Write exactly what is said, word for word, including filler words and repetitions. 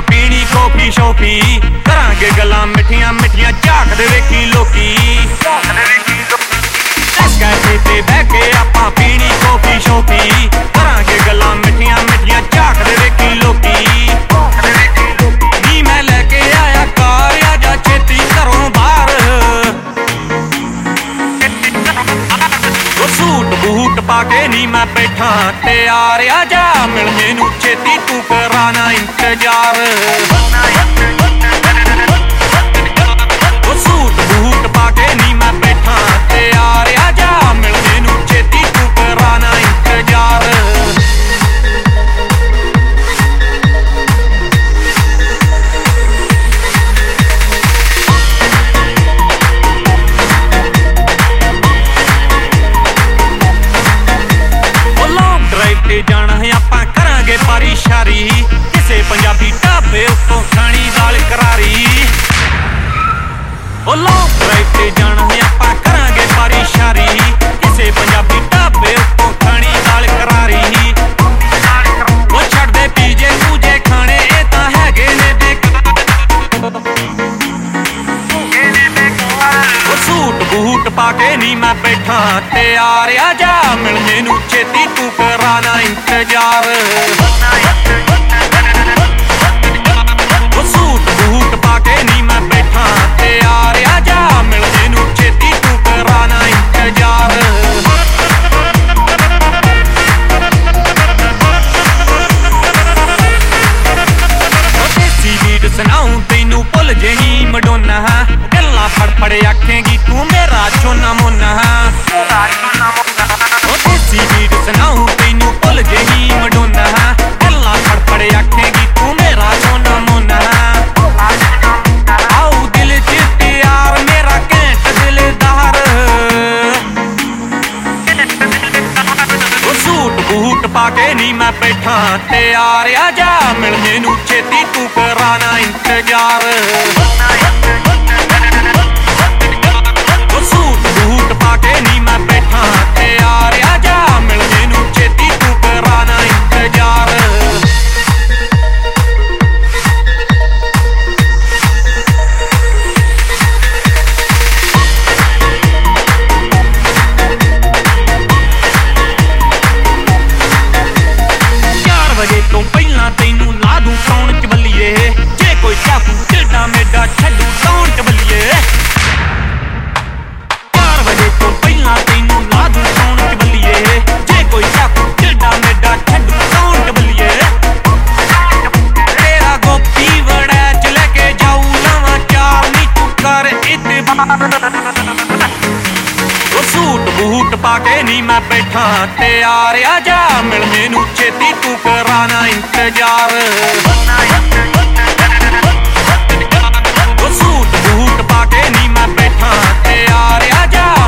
पीनी कॉफी शॉफी करांगे गल्लां मिठियां मिठियां झाकदे वेखी लोकी इस कैफे ते बह के आपां पीनी कॉफी शॉफी करांगे गल्लां मिठियां मिठियां झाकदे वेखी लोकी नी मैं लेके आया कार आजा छेती घरों बाहर सूट बूट पाके नी मैं बैठा तैयार आजा मिलने नू छेती तू कराना इंतजार सूट बूट पाके नी मैं बैठा तैयार आजा मिलने नू छेती तू कराना इंतजार जाना है आपां करांगे पारी शारी किसे पंजाबी ढाबे उत्तों खानी दाल करारी ओ लॉन्ग ड्राइव ते जाना है आपां करांगे पारी शारी किसे पंजाबी ढाबे उत्तों खानी दाल करारी ओ छड़ दे पीजे पूजे खाने ए तां हैगे ने बेकार ओ सूट बूट पाके नी मैं बैठा तैयार आजा मिलने नू छेती तू कराना इंतजार सूट बूट पाके नी मैं बैठा तैयार आजा मिलने नू छेती तू कराना इंतजार देसी बीट सुनाऊं तैनू भुल जेही मडोना गल्लां फड़ फड़ आखेंगी तू मेरा चोना मोना देसी बीट सुनाऊं तैनू भुल जेही मडोना गल्लां फड़ फड़ आखेंगी तू मेरा चोना मोना आऊ दिल च प्यार मेरा घैंट दिलदार सूट बूट पाके नी मैं बैठा तैयार आजा मिलने नू छेती तू कराना इंतजार सूट बूट पाके नी मैं बैठा तैयार आजा मिलने नू छेती तू कराना इंतजार चार बजे तो पहला तैनू ला दूं सौण च बल्लीए जे कोई चाकू टेढ़ा मेढ़ा छड्डू सौण च बल्लीए चार बजे तो पहला तैनू ला दूं सौण च बल्लीए जे कोई चाकू टेढ़ा मेढ़ा छड्डू सौण च बल्लीए तेरा गोपी बड़ा च लेके जाऊ लवां चार नी तू कर इतबार सूट बूट पाके नी मैं बैठा तैयार आजा मिलने नू छेती तू कराना इंतजार सूट बूट पाके नी मैं बैठा तैयार आजा